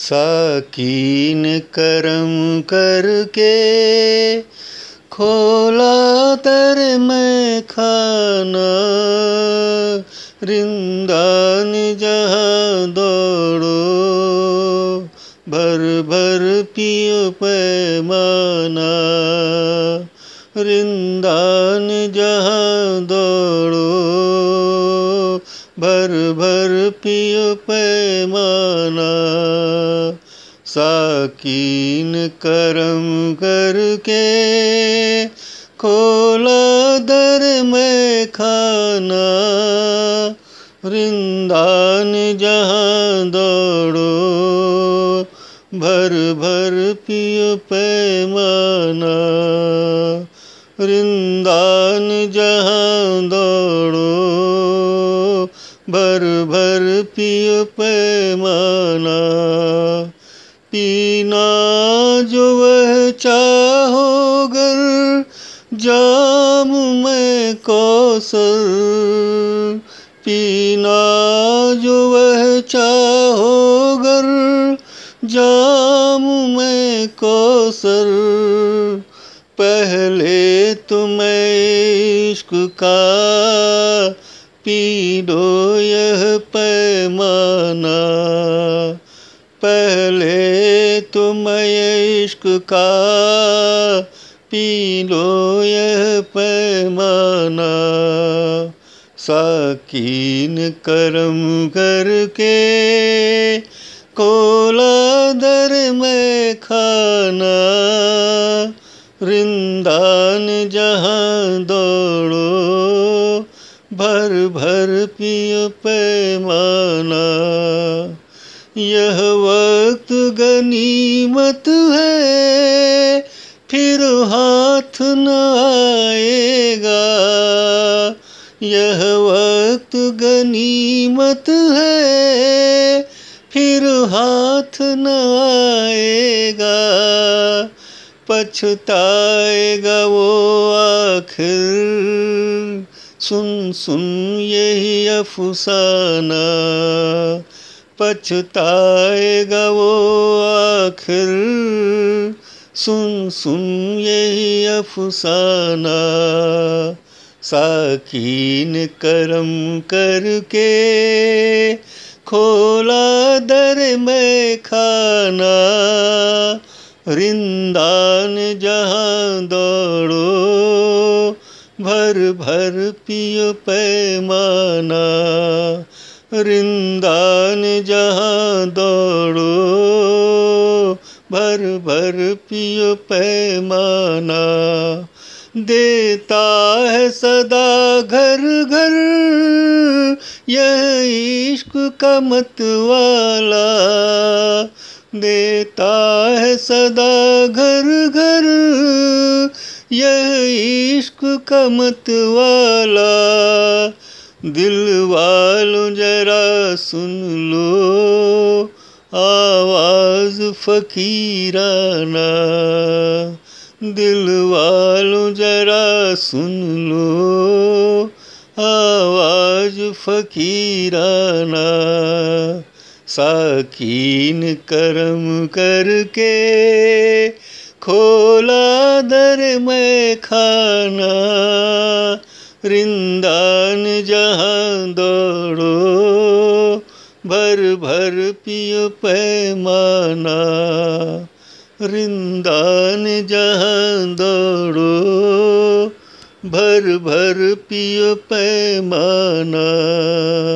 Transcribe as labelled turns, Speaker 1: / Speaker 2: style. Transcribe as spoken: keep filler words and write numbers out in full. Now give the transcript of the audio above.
Speaker 1: साकी ने करम करके खोला तेरे मैं खाना, रिंदान जहाँ दौड़ो भर भर पियो पैमाना, रिंदान जहाँ दौड़ो भर भर पियो पैमाना। साकी ने करम करके खोला दर में खाना, रिंदान जहाँ दौड़ो भर भर पियो पैमाना, रिंदान जहाँ दौड़ो भर भर पियो पैमाना। पीना जो वह चाहोगर जाम में कौसर, पीना जो वह चाहोगर जाम में कौसर, पहले तुम्हें इश्क का पी लो यह पैमाना, पहले तुम्हें इश्क का पी लो यह पैमाना। साकी ने करम करके खोला दर में खाना, रिंदान जहाँ दौड़ो भर भर पियो पैमाना। यह वक्त गनीमत है फिर हाथ न आएगा, यह वक्त गनीमत है फिर हाथ न आएगा, पछताएगा वो आखिर सुन सुन यही अफसाना, पछताएगा वो आखिर सुन सुन यही अफसाना। साकी ने करम करके खोला दर में खाना, रिंदान जहाँ दौड़ो भर भर पियो पैमाना, रिंदान जहाँ दौड़ो भर भर पियो पैमाना। देता है सदा घर घर यह इश्क का मतवाला, देता है सदा घर घर यह इश्क का मतवाला। दिल वालों जरा सुन लो आवाज़ फ़कीराना, दिल वालों जरा सुन लो आवाज़ फ़कीराना। साकी ने करम करके खोला दर में खाना, रिंदान जहाँ दौड़ो भर भर पियो पैमाना, रिंदान जहाँ दौड़ो भर भर पियो पैमाना।